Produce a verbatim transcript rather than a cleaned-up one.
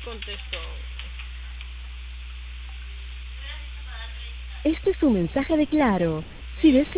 contestó. Este es un mensaje de Claro. Si desea